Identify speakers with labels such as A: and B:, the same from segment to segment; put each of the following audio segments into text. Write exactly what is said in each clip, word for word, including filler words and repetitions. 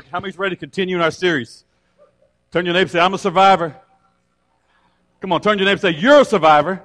A: How many's ready to continue in our series? Turn your neighbor and say, I'm a survivor. Come on, turn your neighbor and say, you're a survivor.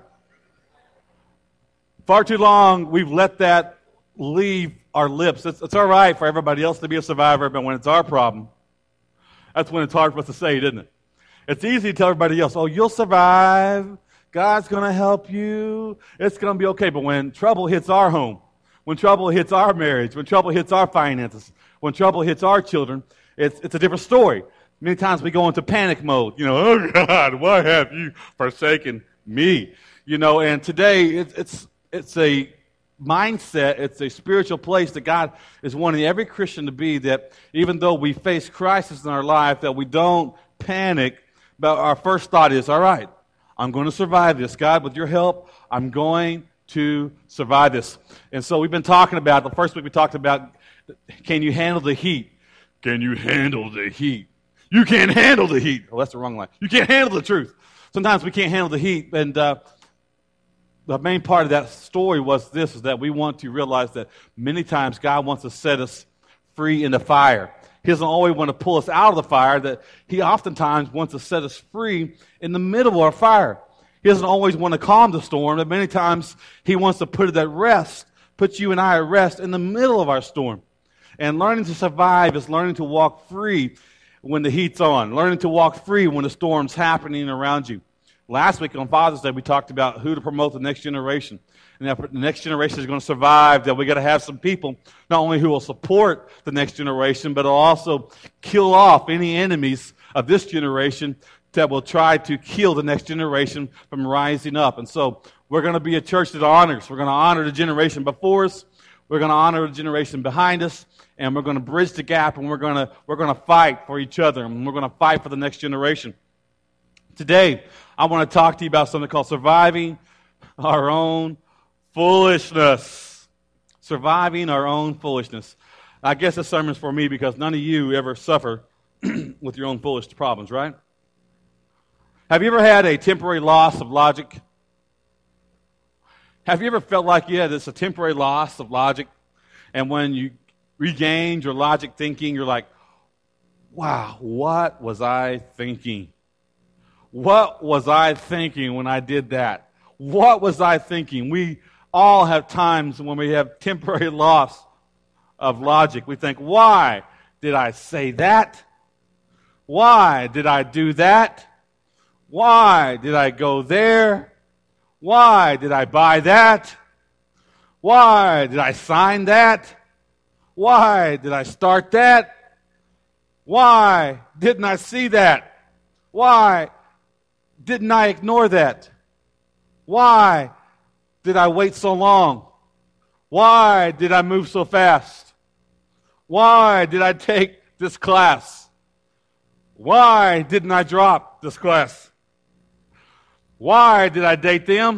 A: Far too long, we've let that leave our lips. It's, it's all right for everybody else to be a survivor, but when it's our problem, that's when it's hard for us to say it, isn't it? It's easy to tell everybody else, oh, you'll survive. God's going to help you. It's going to be okay. But when trouble hits our home, when trouble hits our marriage, when trouble hits our finances, when trouble hits our children, it's, it's a different story. Many times we go into panic mode. You know, oh, God, why have you forsaken me? You know, and today it's it's it's a mindset, it's a spiritual place that God is wanting every Christian to be, that even though we face crisis in our life, that we don't panic, but our first thought is, all right, I'm going to survive this. God, with your help, I'm going to survive this. And so we've been talking about, the first week we talked about, can you handle the heat? Can you handle the heat? You can't handle the heat. Oh, that's the wrong line. You can't handle the truth. Sometimes we can't handle the heat. And uh, the main part of that story was this, is that we want to realize that many times God wants to set us free in the fire. He doesn't always want to pull us out of the fire, that he oftentimes wants to set us free in the middle of our fire. He doesn't always want to calm the storm, but many times he wants to put it at rest, put you and I at rest in the middle of our storm. And learning to survive is learning to walk free when the heat's on, learning to walk free when the storm's happening around you. Last week on Father's Day, we talked about who to promote the next generation. And that the next generation is going to survive, that we got to have some people, not only who will support the next generation, but will also kill off any enemies of this generation that will try to kill the next generation from rising up. And so we're going to be a church that honors. We're going to honor the generation before us. We're going to honor the generation behind us. And we're going to bridge the gap, and we're going to we're going to fight for each other, and we're going to fight for the next generation. Today, I want to talk to you about something called surviving our own foolishness. Surviving our own foolishness. I guess this sermon's for me because none of you ever suffer with your own foolish problems, right? Have you ever had a temporary loss of logic? Have you ever felt like you had this a temporary loss of logic, and when you regained your logic thinking, you're like, wow, what was I thinking? What was I thinking when I did that? What was I thinking? We all have times when we have temporary loss of logic. We think, why did I say that? Why did I do that? Why did I go there? Why did I buy that? Why did I sign that? Why did I start that? Why didn't I see that? Why didn't I ignore that? Why did I wait so long? Why did I move so fast? Why did I take this class? Why didn't I drop this class? Why did I date them?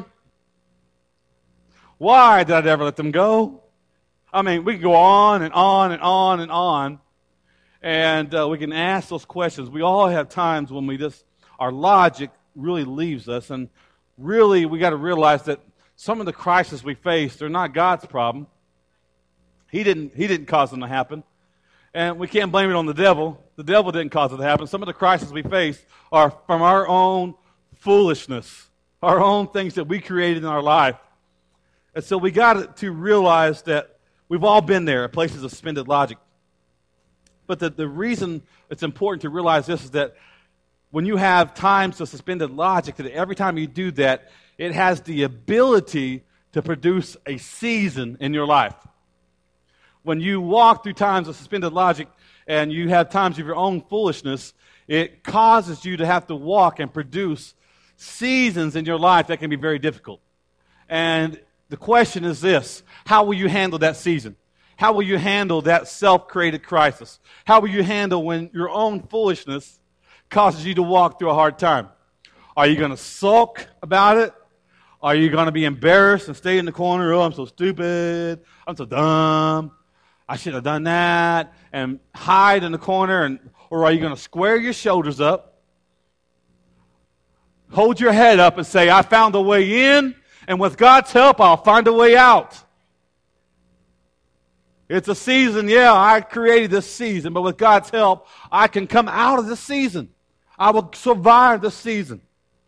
A: Why did I ever let them go? I mean, we can go on and on and on and on, and uh, we can ask those questions. We all have times when we just, our logic really leaves us, and really we got to realize that some of the crises we face, they're not God's problem. He didn't, he didn't cause them to happen, and we can't blame it on the devil. The devil didn't cause it to happen. Some of the crises we face are from our own foolishness, our own things that we created in our life. And so we got to realize that we've all been there at places of suspended logic. But the, the reason it's important to realize this is that when you have times of suspended logic, that every time you do that, it has the ability to produce a season in your life. When you walk through times of suspended logic and you have times of your own foolishness, it causes you to have to walk and produce seasons in your life that can be very difficult. And the question is this: how will you handle that season? How will you handle that self-created crisis? How will you handle when your own foolishness causes you to walk through a hard time? Are you going to sulk about it? Are you going to be embarrassed and stay in the corner? Oh, I'm so stupid. I'm so dumb. I should have done that. And hide in the corner. And or are you going to square your shoulders up, hold your head up and say, I found a way in, and with God's help, I'll find a way out? It's a season, yeah, I created this season, but with God's help, I can come out of this season. I will survive this season.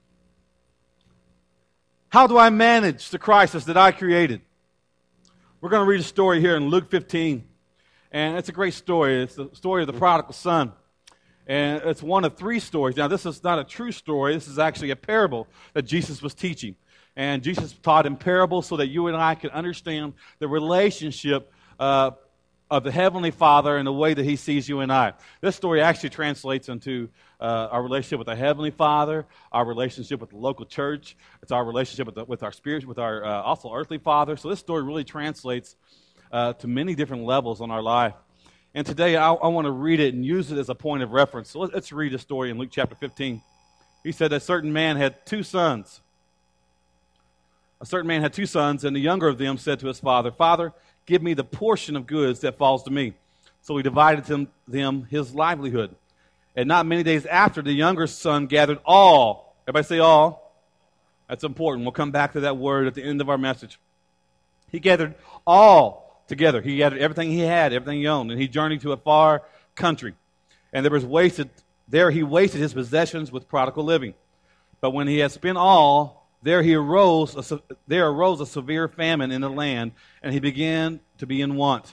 A: How do I manage the crisis that I created? We're going to read a story here in Luke fifteen, and it's a great story. It's the story of the prodigal son, and it's one of three stories. Now, this is not a true story. This is actually a parable that Jesus was teaching, and Jesus taught in parables so that you and I can understand the relationship uh, of the Heavenly Father and the way that He sees you and I. This story actually translates into uh, our relationship with the Heavenly Father, our relationship with the local church. It's our relationship with, the, with our spirit, with our uh, also earthly Father. So this story really translates uh, to many different levels on our life. And today I, I want to read it and use it as a point of reference. So let, let's read the story in Luke chapter fifteen. He said a certain man had two sons. A certain man had two sons, and the younger of them said to his father, "Father, give me the portion of goods that falls to me." So he divided him, them his livelihood. And not many days after, the younger son gathered all. Everybody say all. That's important. We'll come back to that word at the end of our message. He gathered all together. He gathered everything he had, everything he owned, and he journeyed to a far country. And there was wasted there he wasted his possessions with prodigal living. But when he had spent all, there he arose a, there arose a severe famine in the land, and he began to be in want.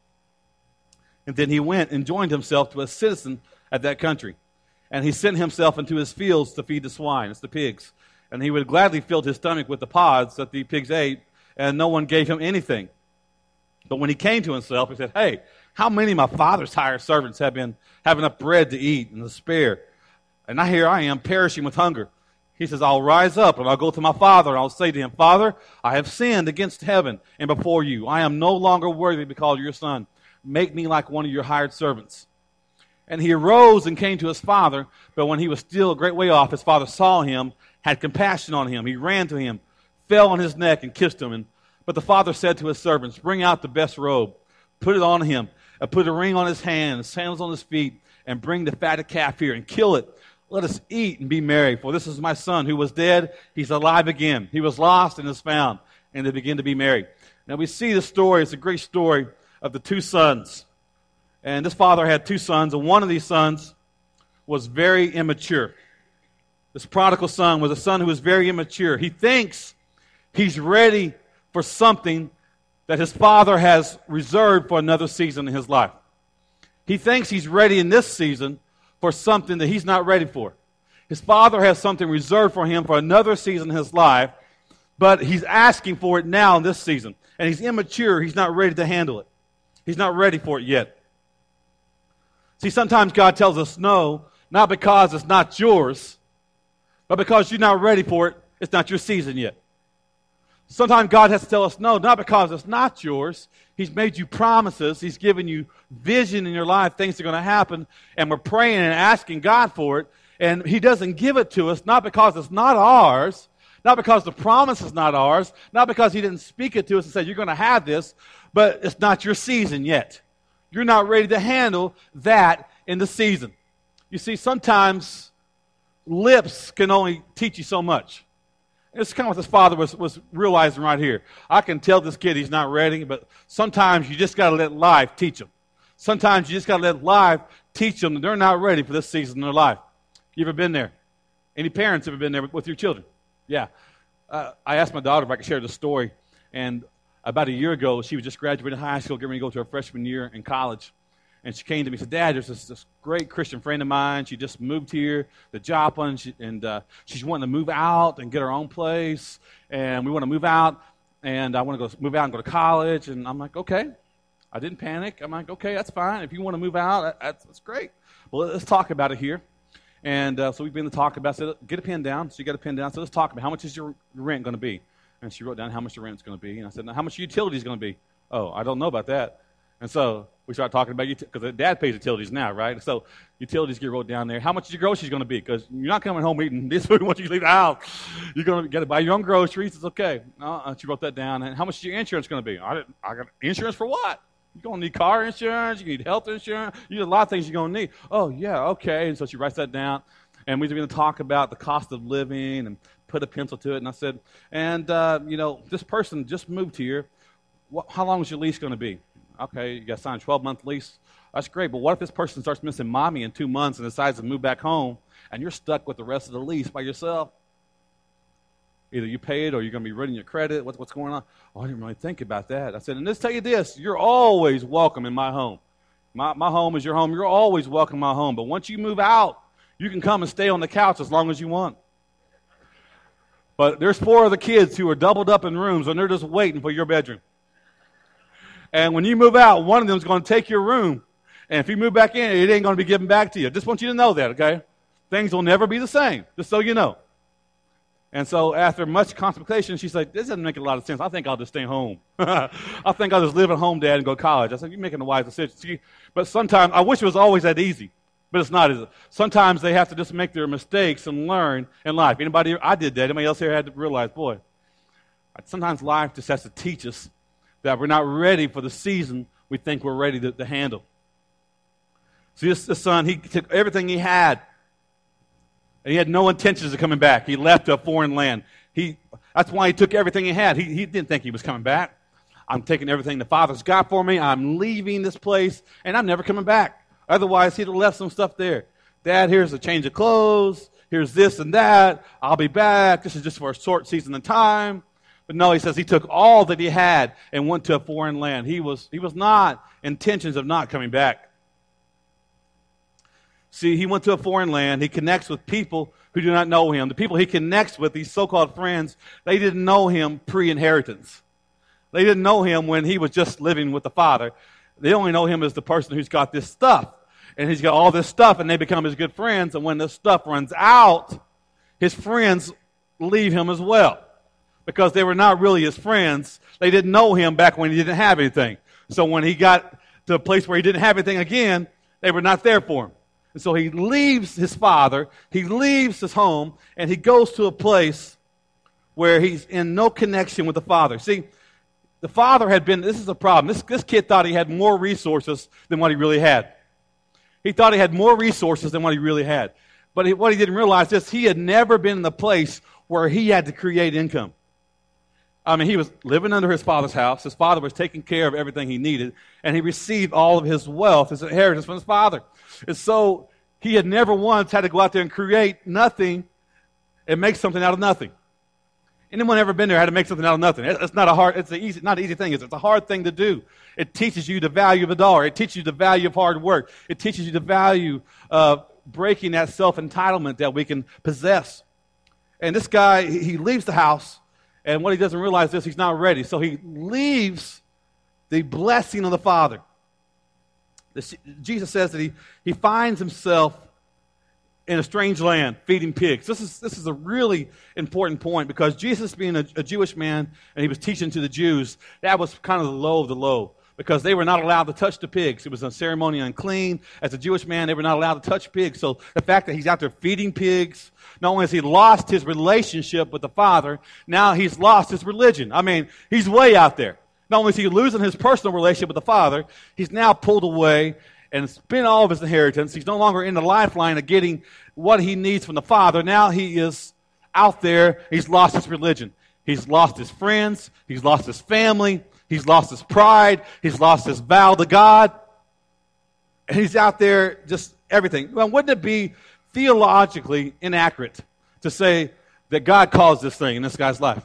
A: And then he went and joined himself to a citizen at that country. And he sent himself into his fields to feed the swine, it's the pigs. And he would gladly fill his stomach with the pods that the pigs ate, and no one gave him anything. But when he came to himself, he said, "Hey, how many of my father's hired servants have been have enough bread to eat and to spare? And now here I am perishing with hunger." He says, "I'll rise up and I'll go to my father and I'll say to him, 'Father, I have sinned against heaven and before you. I am no longer worthy to be called your son. Make me like one of your hired servants.' And he arose and came to his father, but when he was still a great way off, his father saw him, had compassion on him. He ran to him, fell on his neck, and kissed him. And, but the father said to his servants, 'Bring out the best robe, put it on him, and put a ring on his hand, and sandals on his feet, and bring the fatted calf here, and kill it. Let us eat and be merry, for this is my son who was dead. He's alive again. He was lost and is found.' And they begin to be merry." Now we see the story. It's a great story of the two sons. And this father had two sons, and one of these sons was very immature. This prodigal son was a son who was very immature. He thinks he's ready for something that his father has reserved for another season in his life. He thinks he's ready in this season for something that he's not ready for. His father has something reserved for him for another season in his life, but he's asking for it now in this season. And he's immature. He's not ready to handle it. He's not ready for it yet. See, sometimes God tells us no, not because it's not yours, but because you're not ready for it. It's not your season yet. Sometimes God has to tell us no, not because it's not yours. He's made you promises. He's given you vision in your life. Things are going to happen. And we're praying and asking God for it. And He doesn't give it to us, not because it's not ours, not because the promise is not ours, not because He didn't speak it to us and say, "You're going to have this," but it's not your season yet. You're not ready to handle that in the season. You see, sometimes lips can only teach you so much. It's kind of what this father was, was realizing right here. I can tell this kid he's not ready, but sometimes you just got to let life teach them. Sometimes you just got to let life teach them that they're not ready for this season in their life. You ever been there? Any parents ever been there with your children? Yeah. Uh, I asked my daughter if I could share the story, and about a year ago, she was just graduating high school, getting ready to go to her freshman year in college. And she came to me and said, "Dad, there's this, this great Christian friend of mine. She just moved here to Joplin, she, and uh, she's wanting to move out and get her own place. And we want to move out, and I want to go move out and go to college." And I'm like, "Okay." I didn't panic. I'm like, "Okay, that's fine. If you want to move out, that's, that's great. Well, let's talk about it here." And uh, so we've been to talk about it. I said, "Get a pen down." So you got a pen down. So let's talk about how much is your rent going to be. And she wrote down how much the rent's going to be. And I said, "Now, how much utilities going to be?" "Oh, I don't know about that." And so we started talking about utilities, because Dad pays utilities now, right? So utilities get wrote down there. How much is your groceries going to be? Because you're not coming home eating this food once you leave the house. You're going to get to buy your own groceries. It's okay. Uh, she wrote that down. And how much is your insurance going to be? I, didn't, I got insurance for what? You're going to need car insurance. You need health insurance. You need a lot of things you're going to need. "Oh, yeah, okay." And so she writes that down. And we're going to talk about the cost of living and put a pencil to it. And I said, "And, uh, you know, this person just moved here. What, how long is your lease going to be?" Okay, you got to sign a twelve-month lease. That's great, but what if this person starts missing mommy in two months and decides to move back home, and you're stuck with the rest of the lease by yourself? Either you pay it or you're going to be running your credit. What's, what's going on? Oh, I didn't really think about that. I said, and let's tell you this, you're always welcome in my home. My, my home is your home. You're always welcome in my home. But once you move out, you can come and stay on the couch as long as you want. But there's four other kids who are doubled up in rooms, and they're just waiting for your bedroom. And when you move out, one of them is going to take your room. And if you move back in, it ain't going to be given back to you. I just want you to know that, okay? Things will never be the same, just so you know. And so after much contemplation, she's like, this doesn't make a lot of sense. I think I'll just stay home. I think I'll just live at home, Dad, and go to college. I said, you're making a wise decision. See, but sometimes, I wish it was always that easy, but it's not. Is it? Sometimes they have to just make their mistakes and learn in life. Anybody, I did that. Anybody else here had to realize, boy, sometimes life just has to teach us that we're not ready for the season we think we're ready to, to handle. See, this, this son, he took everything he had, and he had no intentions of coming back. He left to a foreign land. He, that's why he took everything he had. He, he didn't think he was coming back. I'm taking everything the Father's got for me. I'm leaving this place, and I'm never coming back. Otherwise, he'd have left some stuff there. Dad, here's a change of clothes. Here's this and that. I'll be back. This is just for a short season of time. But no, he says he took all that he had and went to a foreign land. He was, he was not intentions of not coming back. See, he went to a foreign land. He connects with people who do not know him. The people he connects with, these so-called friends, they didn't know him pre-inheritance. They didn't know him when he was just living with the Father. They only know him as the person who's got this stuff. And he's got all this stuff, and they become his good friends. And when this stuff runs out, his friends leave him as well. Because they were not really his friends. They didn't know him back when he didn't have anything. So when he got to a place where he didn't have anything again, they were not there for him. And so he leaves his father, he leaves his home, and he goes to a place where he's in no connection with the Father. See, the father had been, this is the problem, this, this kid thought he had more resources than what he really had. He thought he had more resources than what he really had. But he, what he didn't realize is he had never been in the place where he had to create income. I mean, he was living under his father's house. His father was taking care of everything he needed, and he received all of his wealth, his inheritance from his father. And so he had never once had to go out there and create nothing and make something out of nothing. Anyone ever been there had to make something out of nothing? It's not a hard, it's an easy, not an easy thing. It's, it's a hard thing to do. It teaches you the value of a dollar. It teaches you the value of hard work. It teaches you the value of breaking that self-entitlement that we can possess. And this guy, he leaves the house. And what he doesn't realize is he's not ready. So he leaves the blessing of the Father. This, Jesus says that he, he finds himself in a strange land feeding pigs. This is, this is a really important point because Jesus being a, a Jewish man and he was teaching to the Jews, that was kind of the low of the low because they were not allowed to touch the pigs. It was a ceremony unclean. As a Jewish man, they were not allowed to touch pigs. So the fact that he's out there feeding pigs, not only has he lost his relationship with the Father, now he's lost his religion. I mean, he's way out there. Not only is he losing his personal relationship with the Father, he's now pulled away and spent all of his inheritance. He's no longer in the lifeline of getting what he needs from the Father. Now he is out there. He's lost his religion. He's lost his friends. He's lost his family. He's lost his pride. He's lost his vow to God. And he's out there just everything. Well, wouldn't it be theologically inaccurate to say that God caused this thing in this guy's life?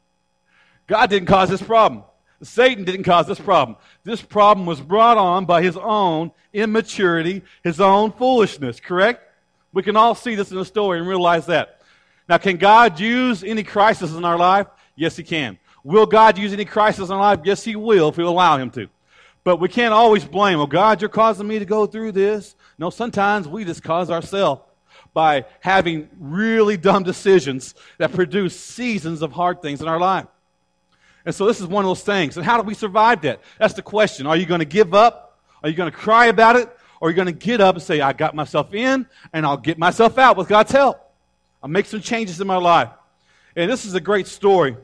A: God didn't cause this problem. Satan didn't cause this problem. This problem was brought on by his own immaturity, his own foolishness, correct? We can all see this in the story and realize that. Now, can God use any crisis in our life? Yes, he can. Will God use any crisis in our life? Yes, he will if we allow him to. But we can't always blame, oh, God, you're causing me to go through this. No, sometimes we just cause ourselves by having really dumb decisions that produce seasons of hard things in our life. And so this is one of those things. And how do we survive that? That's the question. Are you going to give up? Are you going to cry about it? Or are you going to get up and say, I got myself in, and I'll get myself out with God's help? I'll make some changes in my life. And this is a great story.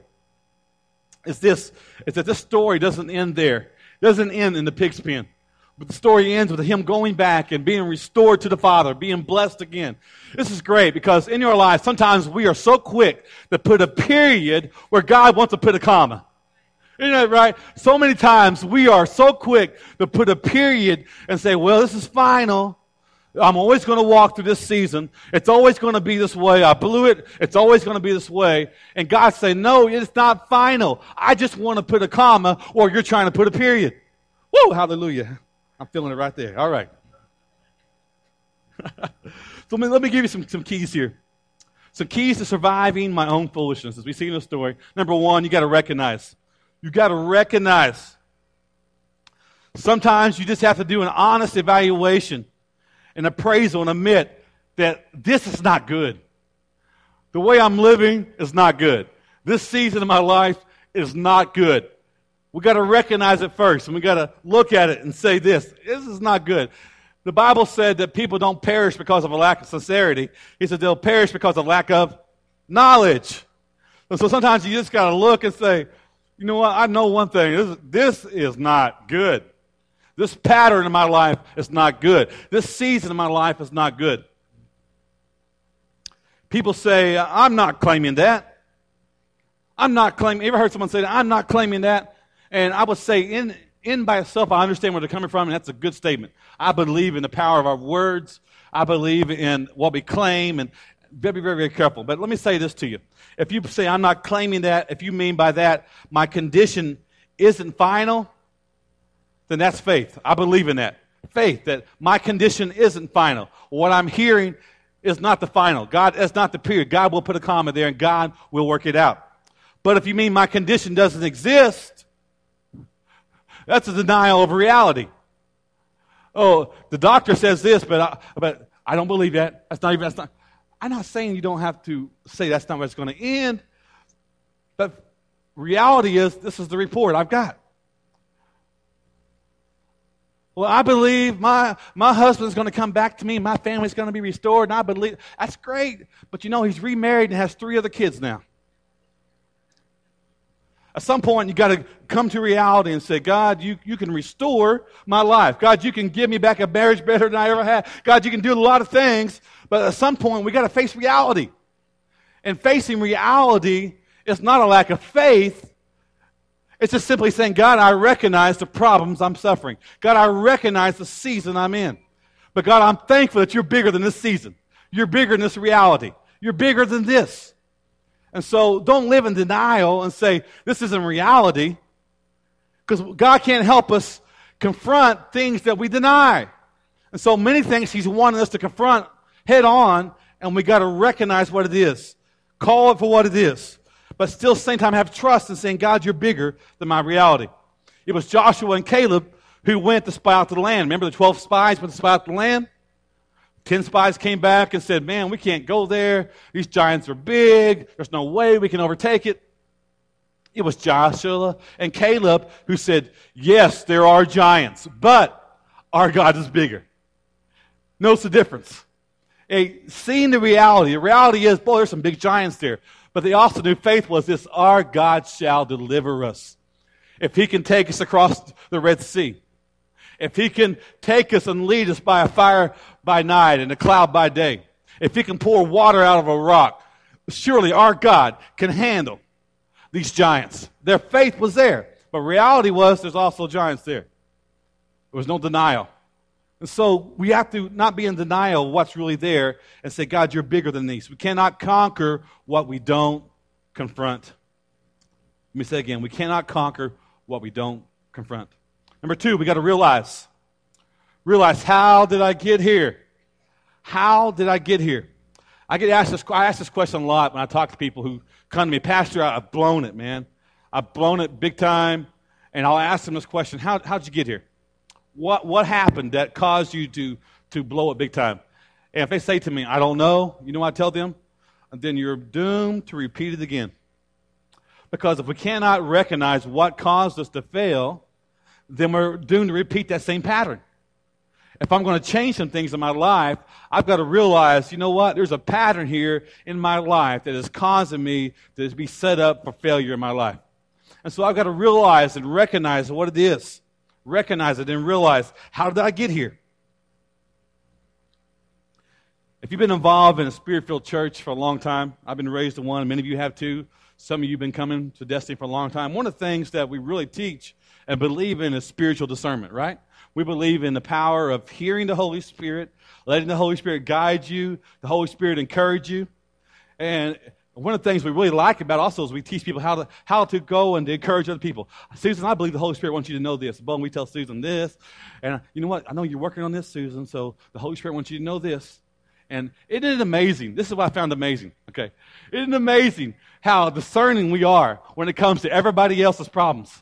A: It's this, it's that this story doesn't end there. It doesn't end in the pig's pen. But the story ends with him going back and being restored to the Father, being blessed again. This is great because in your life, sometimes we are so quick to put a period where God wants to put a comma. Isn't that right? So many times we are so quick to put a period and say, well, this is final. I'm always going to walk through this season. It's always going to be this way. I blew it. It's always going to be this way. And God say, no, it's not final. I just want to put a comma, or you're trying to put a period. Woo, hallelujah. I'm feeling it right there. All right. So let me, let me give you some, some keys here. Some keys to surviving my own foolishness. As we see in the story, number one, you got to recognize. You got to recognize. Sometimes you just have to do an honest evaluation, an appraisal, and admit that this is not good. The way I'm living is not good. This season of my life is not good. We got to recognize it first, and we got to look at it and say this: this is not good. The Bible said that people don't perish because of a lack of sincerity. He said they'll perish because of lack of knowledge. And so sometimes you just got to look and say, you know what, I know one thing. This, this is not good. This pattern in my life is not good. This season of my life is not good. People say, I'm not claiming that. I'm not claiming. You ever heard someone say that? I'm not claiming that. And I would say, in in by itself, I understand where they're coming from, and that's a good statement. I believe in the power of our words. I believe in what we claim, and very, very, very careful. But let me say this to you. If you say, I'm not claiming that, if you mean by that, my condition isn't final, then that's faith. I believe in that. Faith, that my condition isn't final. What I'm hearing is not the final. God, that's not the period. God will put a comma there, and God will work it out. But if you mean my condition doesn't exist, that's a denial of reality. Oh, the doctor says this, but I, but I don't believe that. That's not even. That's not. I'm not saying you don't have to say that's not where it's going to end. But reality is, this is the report I've got. Well, I believe my my husband's going to come back to me. My family's going to be restored, and I believe that's great. But you know, he's remarried and has three other kids now. At some point, you got to come to reality and say, God, you, you can restore my life. God, you can give me back a marriage better than I ever had. God, you can do a lot of things. But at some point, we got to face reality. And facing reality is not a lack of faith. It's just simply saying, God, I recognize the problems I'm suffering. God, I recognize the season I'm in. But God, I'm thankful that you're bigger than this season. You're bigger than this reality. You're bigger than this. And so don't live in denial and say, this isn't reality. Because God can't help us confront things that we deny. And so many things He's wanting us to confront head on, and we got to recognize what it is. Call it for what it is. But still, at the same time, have trust in saying, God, you're bigger than my reality. It was Joshua and Caleb who went to spy out the land. Remember the twelve spies went to spy out the land? Ten spies came back and said, man, we can't go there. These giants are big. There's no way we can overtake it. It was Joshua and Caleb who said, yes, there are giants, but our God is bigger. Notice the difference. A, seeing the reality. The reality is, boy, there's some big giants there. But they also knew faith was this: our God shall deliver us. If He can take us across the Red Sea, if He can take us and lead us by a fire by night and a cloud by day, if He can pour water out of a rock, surely our God can handle these giants. Their faith was there. But reality was, there's also giants there. There was no denial. And so we have to not be in denial of what's really there and say, God, you're bigger than these. We cannot conquer what we don't confront. Let me say again, we cannot conquer what we don't confront. Number two, we got to realize. Realize, how did I get here? How did I get here? I get asked this, I ask this question a lot when I talk to people who come to me, Pastor, I've blown it, man. I've blown it big time. And I'll ask them this question, how how'd you get here? What what happened that caused you to, to blow it big time? And if they say to me, I don't know, you know what I tell them? And then you're doomed to repeat it again. Because if we cannot recognize what caused us to fail, then we're doomed to repeat that same pattern. If I'm going to change some things in my life, I've got to realize, you know what? There's a pattern here in my life that is causing me to be set up for failure in my life. And so I've got to realize and recognize what it is. Recognize it and realize, how did I get here? If you've been involved in a Spirit-filled church for a long time, I've been raised in one, many of you have too. Some of you have been coming to Destiny for a long time. One of the things that we really teach and believe in is spiritual discernment, right? We believe in the power of hearing the Holy Spirit, letting the Holy Spirit guide you, the Holy Spirit encourage you. And one of the things we really like about also is we teach people how to how to go and to encourage other people. Susan, I believe the Holy Spirit wants you to know this. Boom, we tell Susan this. And you know what? I know you're working on this, Susan, so the Holy Spirit wants you to know this. And isn't it amazing? This is what I found amazing. Okay. Isn't it amazing how discerning we are when it comes to everybody else's problems?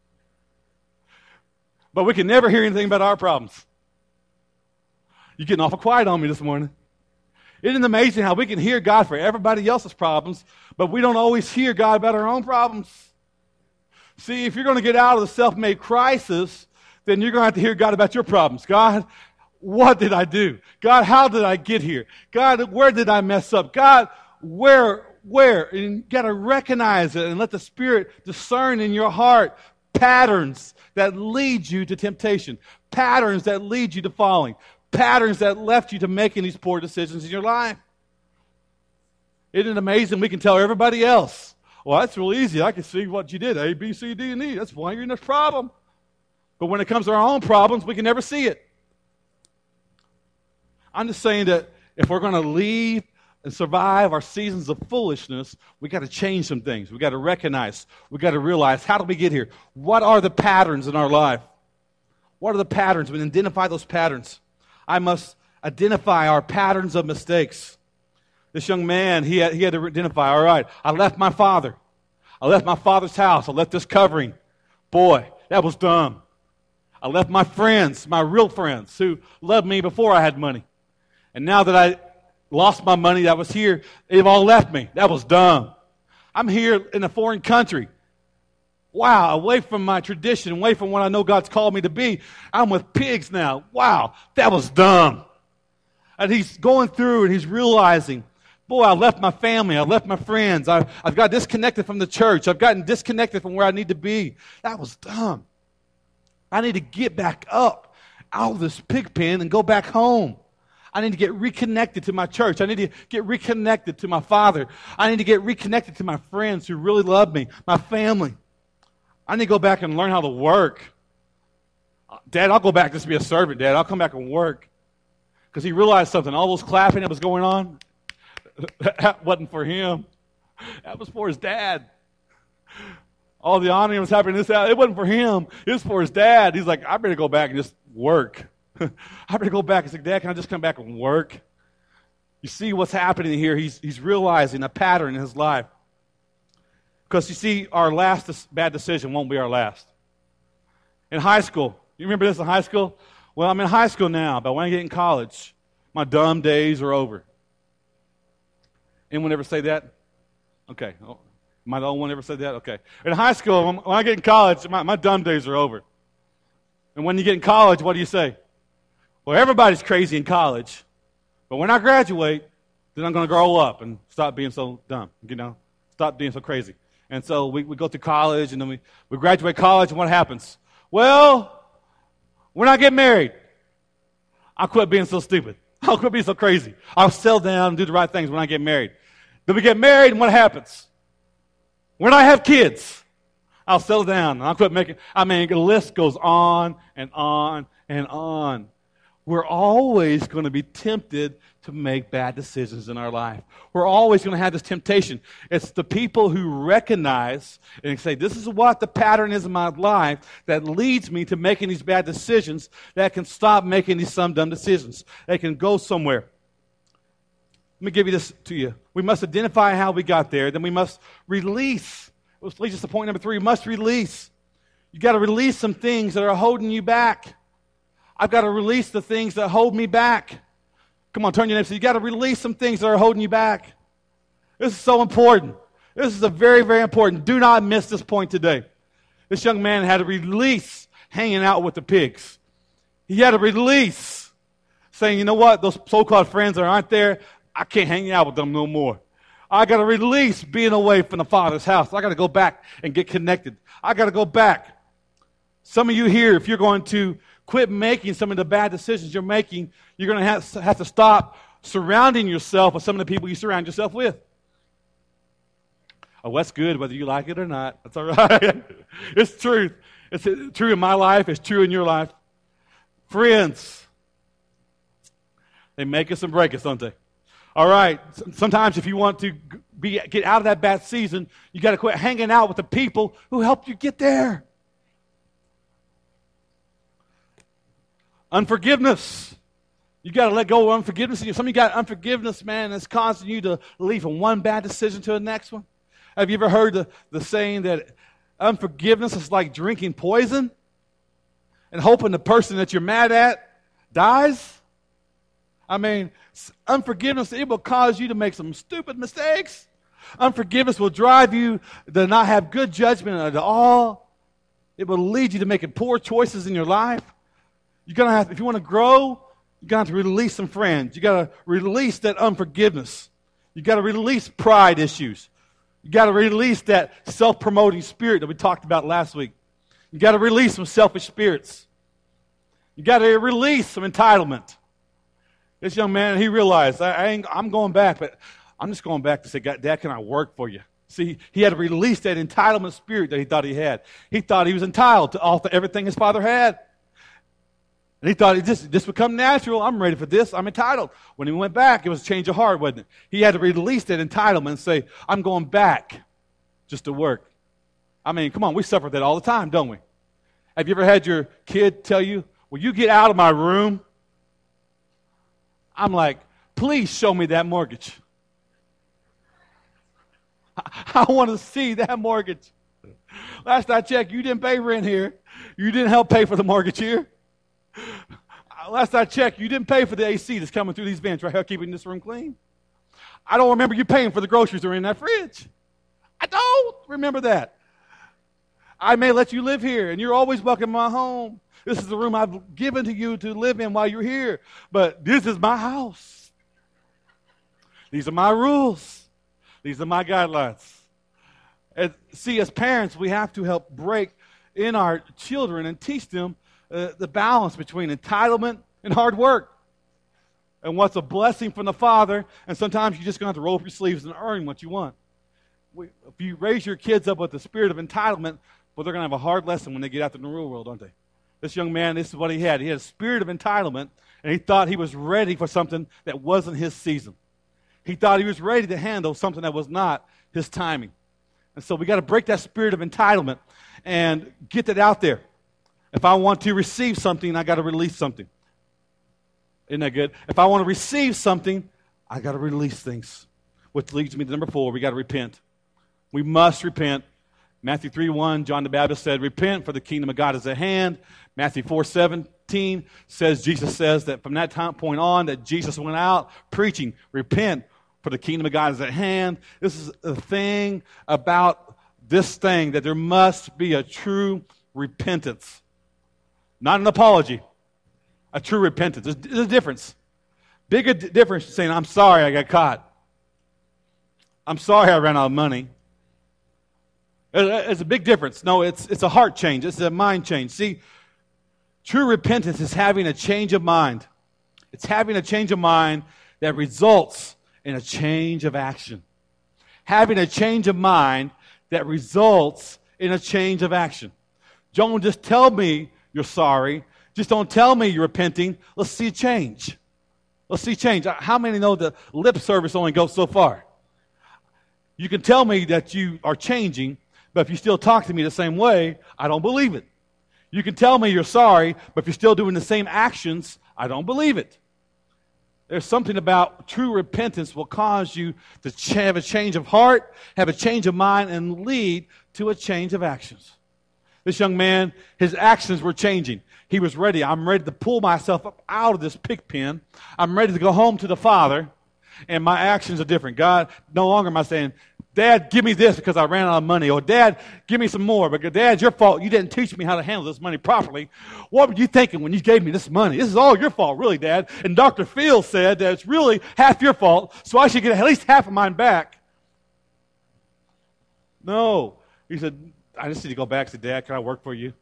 A: But we can never hear anything about our problems. You're getting awful quiet on me this morning. Isn't it amazing how we can hear God for everybody else's problems, but we don't always hear God about our own problems? See, if you're going to get out of the self-made crisis, then you're going to have to hear God about your problems. God, what did I do? God, how did I get here? God, where did I mess up? God, where, where? And you got to recognize it and let the Spirit discern in your heart patterns that lead you to temptation, patterns that lead you to falling, patterns that left you to making these poor decisions in your life. Isn't it amazing? We can tell everybody else, well, that's real easy. I can see what you did, A, B, C, D, and E. That's why you're in this problem. But when it comes to our own problems, we can never see it. I'm just saying that if we're going to leave and survive our seasons of foolishness, we got to change some things. We got to recognize. We got to realize, how did we get here? What are the patterns in our life? What are the patterns? We identify those patterns. I must identify our patterns of mistakes. This young man, he had, he had to identify, all right, I left my father. I left my father's house. I left this covering. Boy, that was dumb. I left my friends, my real friends, who loved me before I had money. And now that I lost my money that was here, they've all left me. That was dumb. I'm here in a foreign country. Wow, away from my tradition, away from what I know God's called me to be. I'm with pigs now. Wow, that was dumb. And he's going through and he's realizing, boy, I left my family. I left my friends. I, I've got disconnected from the church. I've gotten disconnected from where I need to be. That was dumb. I need to get back up out of this pig pen and go back home. I need to get reconnected to my church. I need to get reconnected to my father. I need to get reconnected to my friends who really love me, my family. I need to go back and learn how to work. Dad, I'll go back just to be a servant, Dad. I'll come back and work. Because he realized something. All those clapping that was going on, that wasn't for him. That was for his dad. All the honoring was happening in this house, it wasn't for him. It was for his dad. He's like, I better go back and just work. I better go back and say, Dad, can I just come back and work? You see what's happening here. He's, he's realizing a pattern in his life. Because you see, our last bad decision won't be our last. In high school, you remember this in high school? Well, I'm in high school now, but when I get in college, my dumb days are over. Anyone ever say that? Okay. Oh, am I the only one ever said that? Okay. In high school, when I get in college, my, my dumb days are over. And when you get in college, what do you say? Well, everybody's crazy in college, but when I graduate, then I'm going to grow up and stop being so dumb, you know, stop being so crazy. And so we, we go to college, and then we, we graduate college, and what happens? Well, when I get married, I'll quit being so stupid. I'll quit being so crazy. I'll settle down and do the right things when I get married. Then we get married, and what happens? When I have kids, I'll settle down, and I'll quit making, I mean, the list goes on and on and on. We're always going to be tempted to make bad decisions in our life. We're always going to have this temptation. It's the people who recognize and say, this is what the pattern is in my life that leads me to making these bad decisions, that can stop making these some dumb decisions. They can go somewhere. Let me give you this to you. We must identify how we got there. Then we must release. Which leads us to point number three. We must release. You've got to release some things that are holding you back. I've got to release the things that hold me back. Come on, turn your neighbor. You've got to release some things that are holding you back. This is so important. This is a very, very important. Do not miss this point today. This young man had to release hanging out with the pigs. He had to release saying, you know what, those so-called friends that aren't there, I can't hang out with them no more. I got to release being away from the Father's house. I got to go back and get connected. I got to go back. Some of you here, if you're going to quit making some of the bad decisions you're making, you're going to have, have to stop surrounding yourself with some of the people you surround yourself with. Oh, that's good, whether you like it or not. That's all right. It's truth. It's true in my life. It's true in your life. Friends, they make us and break us, don't they? All right. Sometimes if you want to be get out of that bad season, you got to quit hanging out with the people who helped you get there. Unforgiveness. You got to let go of unforgiveness. Some of you got unforgiveness, man, that's causing you to leave from one bad decision to the next one. Have you ever heard the, the saying that unforgiveness is like drinking poison and hoping the person that you're mad at dies? I mean, unforgiveness, it will cause you to make some stupid mistakes. Unforgiveness will drive you to not have good judgment at all. It will lead you to making poor choices in your life. You're gonna have, if you want to grow, you're going to have to release some friends. You got to release that unforgiveness. You got to release pride issues. You got to release that self-promoting spirit that we talked about last week. You got to release some selfish spirits. You got to release some entitlement. This young man, he realized, I, I ain't, I'm going back, but I'm just going back to say, God, Dad, can I work for you? See, he had to release that entitlement spirit that he thought he had. He thought he was entitled to all, to everything his father had. And he thought, it just, this would come natural. I'm ready for this. I'm entitled. When he went back, it was a change of heart, wasn't it? He had to release that entitlement and say, I'm going back just to work. I mean, come on, we suffer that all the time, don't we? Have you ever had your kid tell you, will you get out of my room? I'm like, please show me that mortgage. I want to see that mortgage. Last I checked, you didn't pay rent here. You didn't help pay for the mortgage here. Last I checked, you didn't pay for the A C that's coming through these vents right here, keeping this room clean. I don't remember you paying for the groceries that are in that fridge. I don't remember that. I may let you live here, and you're always welcome in my home. This is the room I've given to you to live in while you're here. But this is my house. These are my rules. These are my guidelines. And see, as parents, we have to help break in our children and teach them uh, the balance between entitlement and hard work. And what's a blessing from the Father, and sometimes you just going to have to roll up your sleeves and earn what you want. We, if you raise your kids up with the spirit of entitlement, well, they're going to have a hard lesson when they get out in the real world, don't they? This young man, this is what he had. He had a spirit of entitlement, and he thought he was ready for something that wasn't his season. He thought he was ready to handle something that was not his timing. And so we got to break that spirit of entitlement and get that out there. If I want to receive something, I got to release something. Isn't that good? If I want to receive something, I got to release things. Which leads me to number four, we got to repent. We must repent. Matthew three one, John the Baptist said, repent, for the kingdom of God is at hand. Matthew four seventeen says, Jesus says that from that time point on, that Jesus went out preaching, repent, for the kingdom of God is at hand. This is the thing about this thing, that there must be a true repentance. Not an apology. A true repentance. There's, there's a difference. Bigger d- difference than saying, I'm sorry I got caught. I'm sorry I ran out of money. It's a big difference. No, it's it's a heart change. It's a mind change. See, true repentance is having a change of mind. It's having a change of mind that results in a change of action. Having a change of mind that results in a change of action. Don't just tell me you're sorry. Just don't tell me you're repenting. Let's see change. Let's see change. How many know the lip service only goes so far? You can tell me that you are changing, but if you still talk to me the same way, I don't believe it. You can tell me you're sorry, but if you're still doing the same actions, I don't believe it. There's something about true repentance will cause you to ch- have a change of heart, have a change of mind, and lead to a change of actions. This young man, his actions were changing. He was ready. I'm ready to pull myself up out of this pig pen. I'm ready to go home to the Father, and my actions are different. God, no longer am I saying, Dad, give me this because I ran out of money. Or, Dad, give me some more. But, Dad, it's your fault. You didn't teach me how to handle this money properly. What were you thinking when you gave me this money? This is all your fault, really, Dad. And Doctor Phil said that it's really half your fault, so I should get at least half of mine back. No. He said, I just need to go back and say, Dad, can I work for you?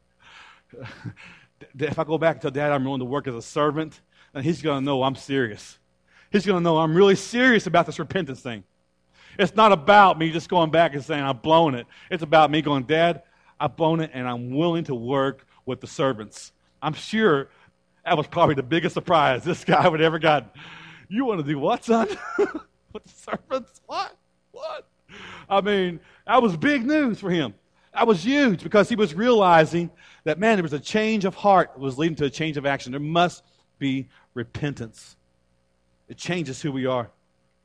A: If I go back and tell Dad I'm willing to work as a servant, then he's going to know I'm serious. He's going to know I'm really serious about this repentance thing. It's not about me just going back and saying, I've blown it. It's about me going, Dad, I've blown it, and I'm willing to work with the servants. I'm sure that was probably the biggest surprise this guy would ever gotten. You want to do what, son? With the servants? What? What? I mean, that was big news for him. That was huge because he was realizing that, man, there was a change of heart that was leading to a change of action. There must be repentance. It changes who we are.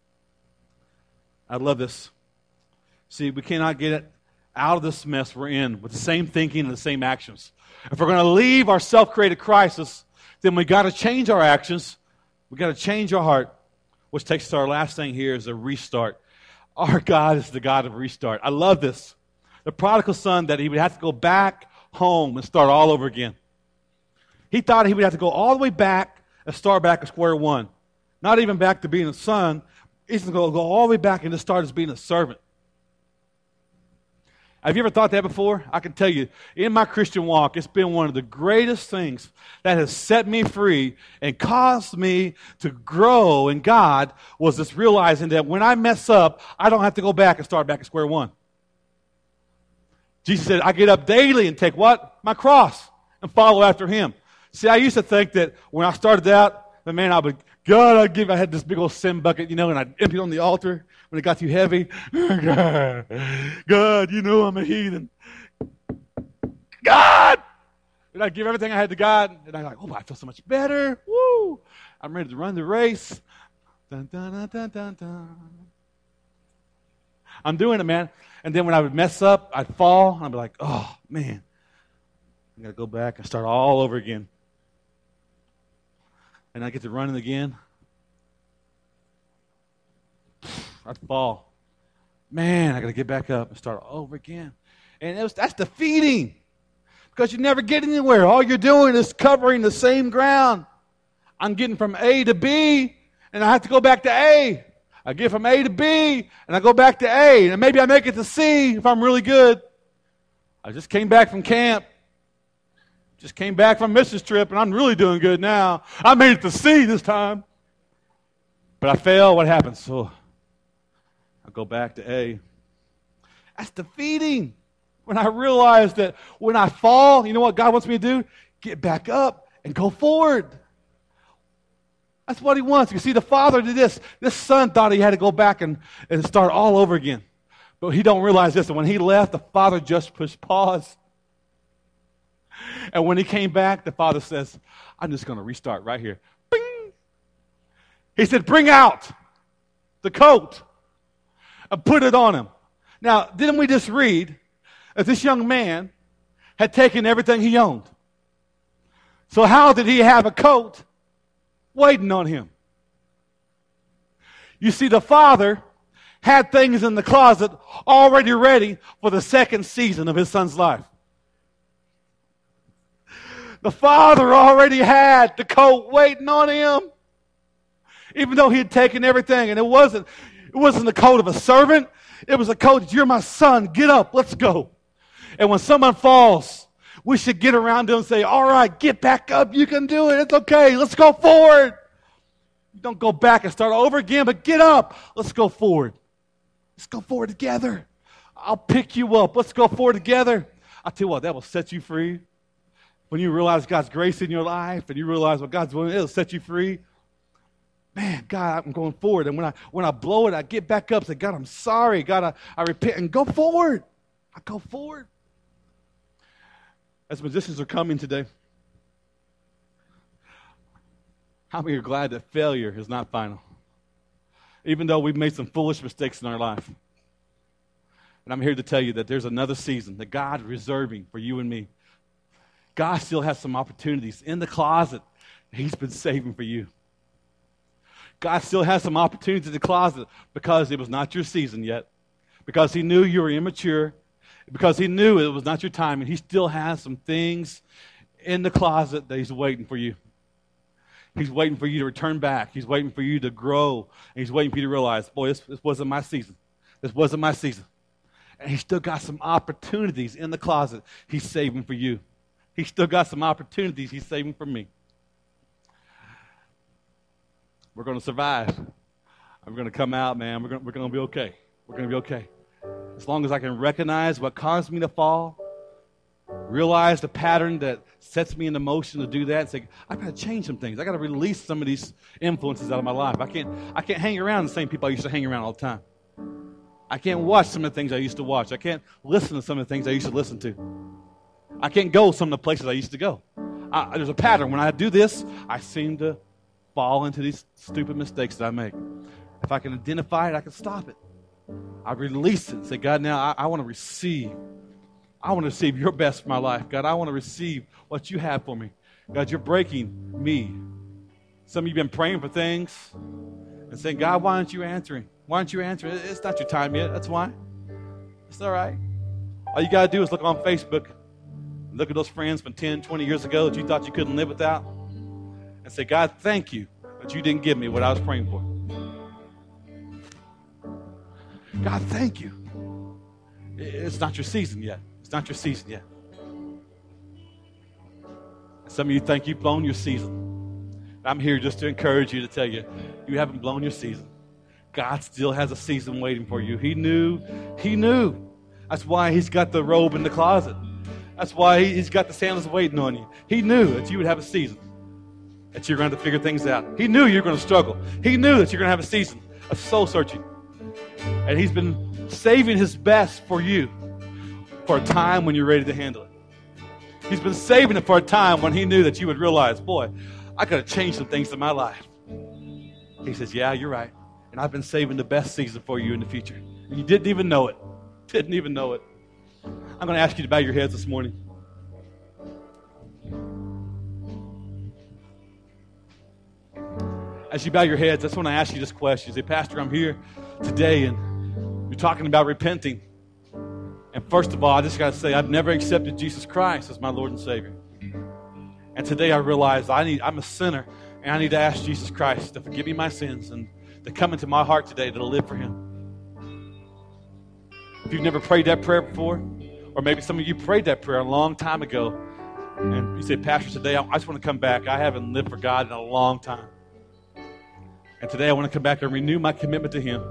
A: I love this. See, we cannot get it out of this mess we're in with the same thinking and the same actions. If we're going to leave our self-created crisis, then we got to change our actions. We got to change our heart, which takes us to our last thing here is a restart. Our God is the God of restart. I love this. The prodigal son, that he would have to go back home and start all over again. He thought he would have to go all the way back and start back at square one. Not even back to being a son. He's going to go all the way back and just start as being a servant. Have you ever thought that before? I can tell you, in my Christian walk, it's been one of the greatest things that has set me free and caused me to grow in God was this realizing that when I mess up, I don't have to go back and start back at square one. Jesus said, I get up daily and take what? My cross and follow after him. See, I used to think that when I started out, the man, I would, God, I'd give, I had this big old sin bucket, you know, and I'd empty it on the altar when it got too heavy. God, God, you know I'm a heathen. God! And I'd give everything I had to God, and I'm like, oh, I feel so much better. Woo! I'm ready to run the race. Dun, dun, dun, dun, dun, dun. I'm doing it, man. And then when I would mess up, I'd fall, and I'd be like, oh, man. I got to go back and start all over again. And I get to running again. I'd fall. Man, I got to get back up and start all over again. And it was, that's defeating because you never get anywhere. All you're doing is covering the same ground. I'm getting from A to B, and I have to go back to A. I get from A to B, and I go back to A, and maybe I make it to C if I'm really good. I just came back from camp. Just came back from a missions trip, and I'm really doing good now. I made it to C this time. But I fail. What happens? So I go back to A. That's defeating. When I realize that when I fall, you know what God wants me to do? Get back up and go forward. That's what he wants. You see, the father did this. This son thought he had to go back and, and start all over again. But he don't realize this. And when he left, the father just pushed pause. And when he came back, the father says, I'm just going to restart right here. Bing! He said, bring out the coat and put it on him. Now, didn't we just read that this young man had taken everything he owned? So how did he have a coat waiting on him? You see, the father had things in the closet already ready for the second season of his son's life. The father already had the coat waiting on him. Even though he had taken everything. And it wasn't, it wasn't the coat of a servant. It was a coat that, you're my son. Get up. Let's go. And when someone falls, we should get around them and say, all right, get back up. You can do it. It's okay. Let's go forward. Don't go back and start over again, but get up. Let's go forward. Let's go forward together. I'll pick you up. Let's go forward together. I'll tell you what, that will set you free. When you realize God's grace in your life and you realize what God's doing, it'll set you free. Man, God, I'm going forward. And when I when I blow it, I get back up and say, God, I'm sorry. God, I, I repent and go forward. I go forward. As musicians are coming today, how many are glad that failure is not final? Even though we've made some foolish mistakes in our life. And I'm here to tell you that there's another season that God is reserving for you and me. God still has some opportunities in the closet that he's been saving for you. God still has some opportunities in the closet because it was not your season yet. Because he knew you were immature. Because he knew it was not your time. And he still has some things in the closet that he's waiting for you. He's waiting for you to return back. He's waiting for you to grow. And he's waiting for you to realize, boy, this, this wasn't my season. This wasn't my season. And he's still got some opportunities in the closet he's saving for you. He's still got some opportunities he's saving for me. We're going to survive. We're going to come out, man. We're going, we're going to be okay. We're going to be okay. As long as I can recognize what caused me to fall, realize the pattern that sets me into motion to do that, and say, I've got to change some things. I've got to release some of these influences out of my life. I can't, I can't hang around the same people I used to hang around all the time. I can't watch some of the things I used to watch. I can't listen to some of the things I used to listen to. I can't go some of the places I used to go. I, there's a pattern. When I do this, I seem to fall into these stupid mistakes that I make. If I can identify it, I can stop it. I release it and say, God, now I, I want to receive. I want to receive your best for my life. God, I want to receive what you have for me. God, you're breaking me. Some of you have been praying for things and saying, God, why aren't you answering? Why aren't you answering? It's not your time yet. That's why. It's all right. All you got to do is look on Facebook. Look at those friends from ten, twenty years ago that you thought you couldn't live without. And say, God, thank you that you didn't give me what I was praying for. God, thank you. It's not your season yet. It's not your season yet. Some of you think you've blown your season. I'm here just to encourage you, to tell you, you haven't blown your season. God still has a season waiting for you. He knew. He knew. That's why he's got the robe in the closet. That's why he's got the sandals waiting on you. He knew that you would have a season, that you're going to have to figure things out. He knew you were going to struggle. He knew that you're going to have a season of soul searching. And he's been saving his best for you for a time when you're ready to handle it. He's been saving it for a time when he knew that you would realize, boy, I got to change some things in my life. He says, yeah, you're right. And I've been saving the best season for you in the future. And you didn't even know it. Didn't even know it. I'm going to ask you to bow your heads this morning. As you bow your heads, I just want to ask you this question. Say, Pastor, I'm here today, and you're talking about repenting. And first of all, I just got to say, I've never accepted Jesus Christ as my Lord and Savior. And today I realize I need, I'm a sinner, and I need to ask Jesus Christ to forgive me my sins and to come into my heart today to live for him. If you've never prayed that prayer before, or maybe some of you prayed that prayer a long time ago, and you say, Pastor, today I just want to come back. I haven't lived for God in a long time. And today I want to come back and renew my commitment to him.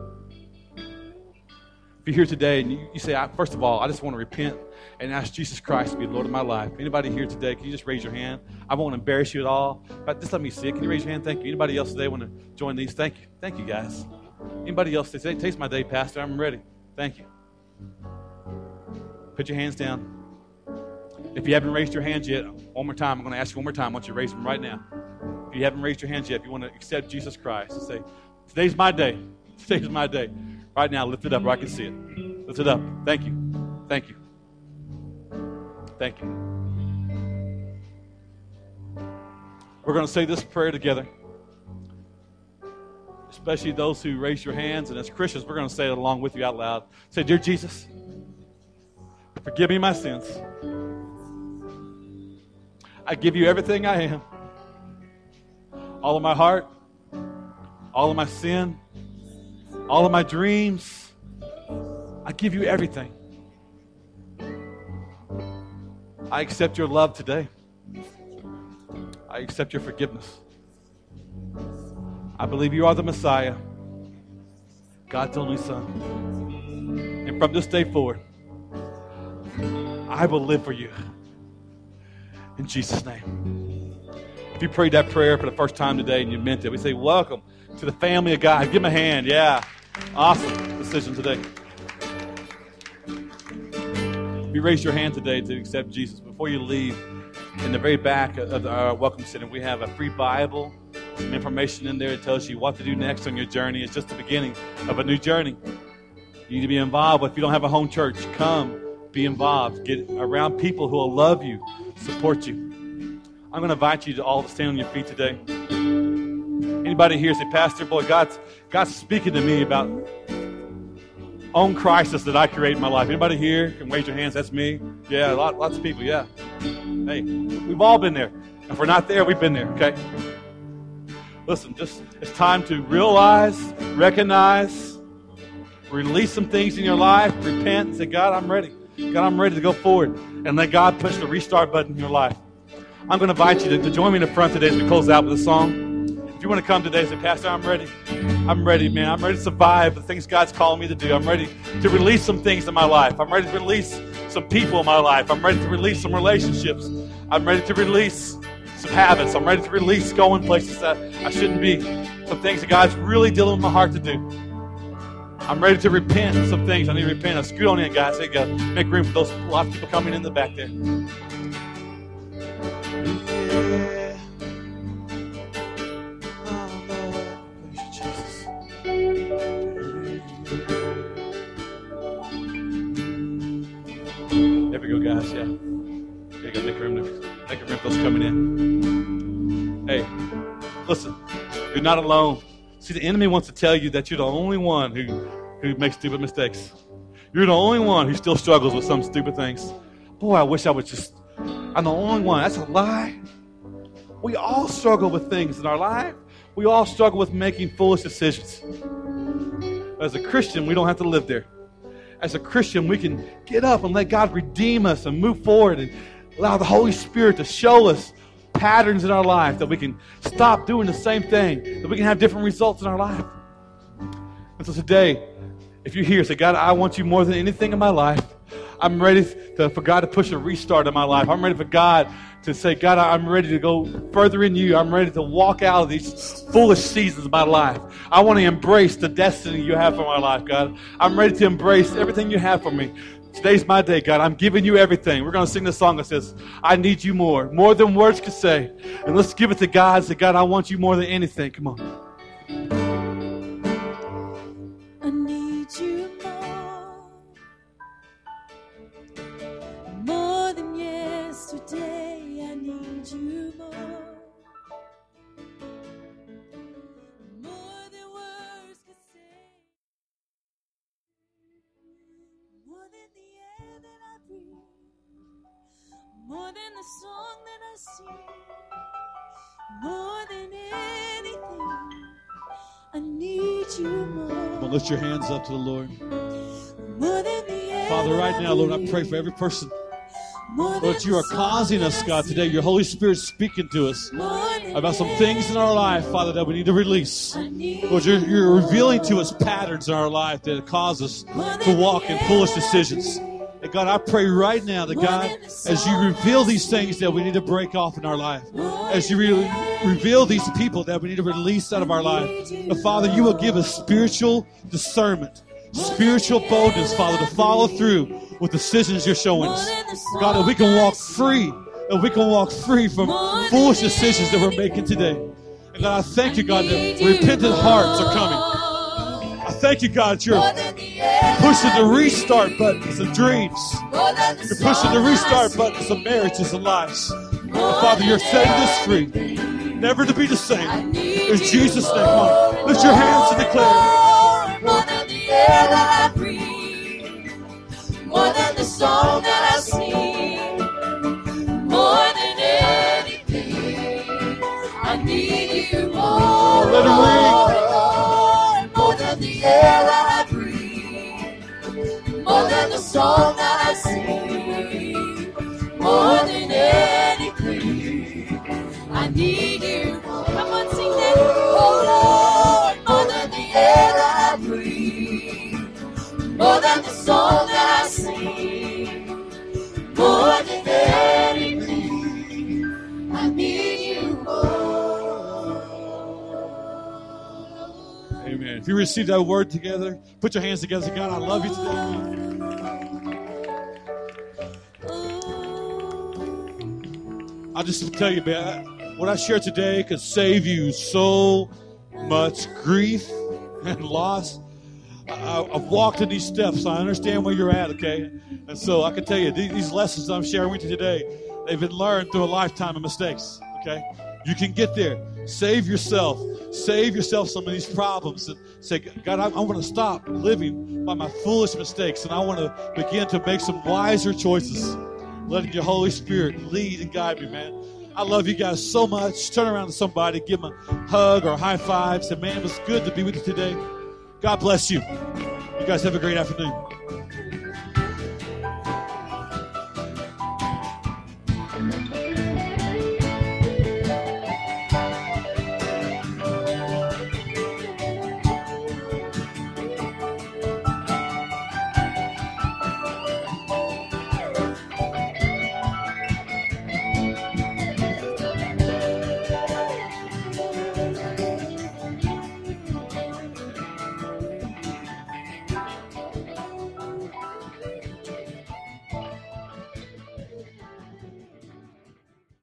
A: If you're here today and you, you say, I, first of all, I just want to repent and ask Jesus Christ to be the Lord of my life. Anybody here today, can you just raise your hand? I won't embarrass you at all, but just let me see it. Can you raise your hand? Thank you. Anybody else today want to join these? Thank you. Thank you, guys. Anybody else say, today's my day, Pastor. I'm ready. Thank you. Put your hands down. If you haven't raised your hands yet, one more time, I'm going to ask you one more time. I want you to raise them right now. If you haven't raised your hands yet, if you want to accept Jesus Christ, and say, today's my day. Today's my day. Right now, lift it up where I can see it. Lift it up. Thank you. Thank you. Thank you. We're going to say this prayer together. Especially those who raise your hands. And as Christians, we're going to say it along with you out loud. Say, Dear Jesus, forgive me my sins. I give you everything I am. All of my heart, all of my sin, all of my dreams. I give you everything. I accept your love today. I accept your forgiveness. I believe you are the Messiah, God's only Son. And from this day forward, I will live for you. In Jesus' name. If you prayed that prayer for the first time today and you meant it, we say, welcome to the family of God. Give him a hand. Yeah. Awesome decision today. If you raised your hand today to accept Jesus, before you leave, in the very back of our Welcome Center, we have a free Bible, some information in there that tells you what to do next on your journey. It's just the beginning of a new journey. You need to be involved. If you don't have a home church, come be involved. Get around people who will love you, support you. I'm going to invite you to all to stand on your feet today. Anybody here say, Pastor, boy, God's, God's speaking to me about own crisis that I create in my life. Anybody here can raise your hands? That's me. Yeah, lot, lots of people, yeah. Hey, we've all been there. If we're not there, we've been there, okay? Listen, just it's time to realize, recognize, release some things in your life, repent, and say, God, I'm ready. God, I'm ready to go forward. And let God push the restart button in your life. I'm going to invite you to, to join me in the front today as we close out with a song. If you you want to come today and say, Pastor, I'm ready. I'm ready, man. I'm ready to survive the things God's calling me to do. I'm ready to release some things in my life. I'm ready to release some people in my life. I'm ready to release some relationships. I'm ready to release some habits. I'm ready to release going places that I shouldn't be. Some things that God's really dealing with my heart to do. I'm ready to repent of some things I need to repent of. Scoot on in, guys. There you go. Make room for those a lot of people coming in the back there. There we go, guys. Yeah. There you go. Make room, make room for those coming in. Hey, listen. You're not alone. See, the enemy wants to tell you that you're the only one who, who makes stupid mistakes. You're the only one who still struggles with some stupid things. Boy, I wish I was just, I'm the only one. That's a lie. We all struggle with things in our life. We all struggle with making foolish decisions. As a Christian, we don't have to live there. As a Christian, we can get up and let God redeem us and move forward and allow the Holy Spirit to show us patterns in our life, that we can stop doing the same thing, that we can have different results in our life. And so today, if you're here, say, God, I want you more than anything in my life. I'm ready to, for God to push a restart in my life. I'm ready for God to say, God, I'm ready to go further in you. I'm ready to walk out of these foolish seasons of my life. I want to embrace the destiny you have for my life, God. I'm ready to embrace everything you have for me. Today's my day, God. I'm giving you everything. We're going to sing this song that says, I need you more. More than words can say. And let's give it to God. Say, God, I want you more than anything. Come on.
B: I need you more. More than yesterday. I need you more. More than words can say. More than the air that I breathe, more than the song that I sing, more than anything, I need you more.
C: Come on, lift your hands up to the Lord.
B: More than the air
C: Father, right now, Lord, I pray for every person. Lord, you are causing us, God, today. Your Holy Spirit speaking to us about some things in our life, Father, that we need to release. Lord, you're, you're revealing to us patterns in our life that cause us to walk in foolish decisions. And God, I pray right now that, God, as you reveal these things that we need to break off in our life, as you re- reveal these people that we need to release out of our life, that, Father, you will give us spiritual discernment, spiritual boldness, Father, to follow through with decisions you're showing us. God, that we can walk free, that we can walk free from foolish decisions that we're making today. And God, I thank you, God, that repentant hearts are coming. I thank you, God, that you're pushing the restart buttons of dreams. You're pushing the restart buttons of marriages and lives. And Father, you're setting this free, never to be the same. In Jesus' name, come on. Lift your hands and declare.
B: More than the air that I breathe, more than the song that I sing, more than anything, I need you more.
C: Let it ring.
B: More than the air that I breathe, more than the song that I sing, more than anything, I need you. Come on, sing that. Oh Lord, more than the air that I breathe, more than the song that I sing, more than anything, I need you more.
C: Amen. If you receive that word together, put your hands together. Say, God, I love you today. I'll just tell you, man, what I share today could save you so much grief and loss. I, I've walked in these steps, so I understand where you're at, okay? And so I can tell you, these lessons I'm sharing with you today, they've been learned through a lifetime of mistakes, okay? You can get there. Save yourself. Save yourself some of these problems and say, God, I, I want to stop living by my foolish mistakes, and I want to begin to make some wiser choices, letting your Holy Spirit lead and guide me, man. I love you guys so much. Turn around to somebody, give them a hug or a high five. Say, man, it was good to be with you today. God bless you. You guys have a great afternoon.